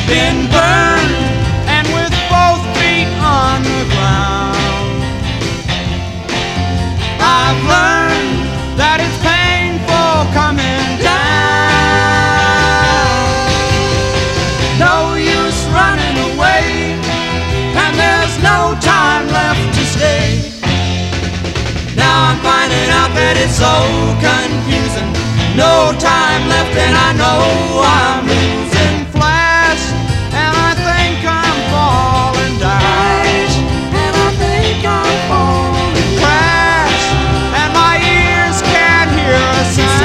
been burned, and with both feet on the ground. I've learned that it's painful coming down. No use running away, and there's no time left to stay. Now I'm finding out that it's so confusing. No time left and I know I'm losing. Flash, and I think I'm falling down. And I think I'm falling. Crash, and my ears can't hear a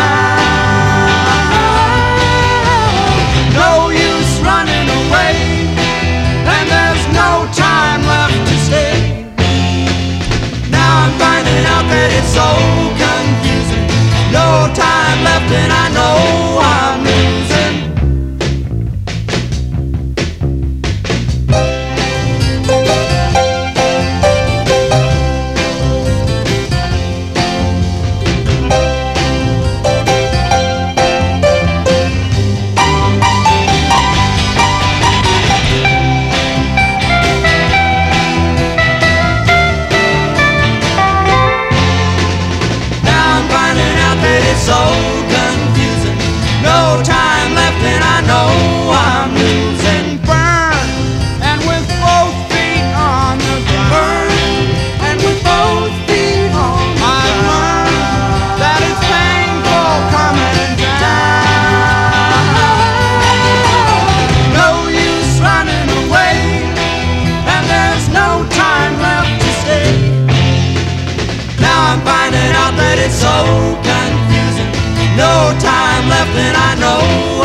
sound. No use running away, and there's no time left to stay. Now I'm finding out that it's so confusing. No time left and I know I'm losing. So confusing, no time left and I know I'm losing. Burn, and with both feet on the ground. Burn, and with both feet on the ground. I've learned that it's painful coming down. No use running away, and there's no time left to stay. Now I'm finding out that it's so confusing. No time left and I know